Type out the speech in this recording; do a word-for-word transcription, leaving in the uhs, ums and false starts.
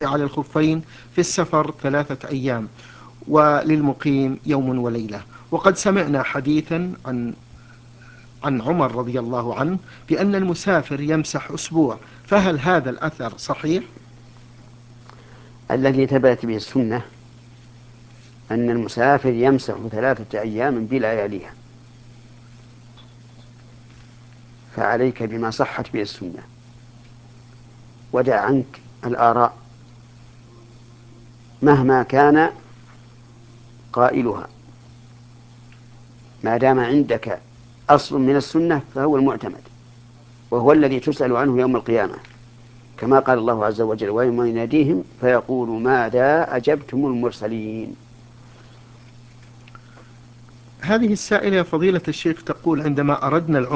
على الخفين في السفر ثلاثة أيام، وللمقيم يوم وليلة. وقد سمعنا حديثا عن عن عمر رضي الله عنه بأن المسافر يمسح أسبوع، فهل هذا الأثر صحيح؟ الذي ثبت به السنة أن المسافر يمسح ثلاثة أيام بلياليها، فعليك بما صحت به السنة، ودع عنك الآراء مهما كان قائلها، ما دام عندك أصل من السنة فهو المعتمد، وهو الذي تسأل عنه يوم القيامة، كما قال الله عز وجل: ويوم يناديهم فيقول ماذا أجبتم المرسلين. هذه السائلة فضيلة الشيخ تقول: عندما أردنا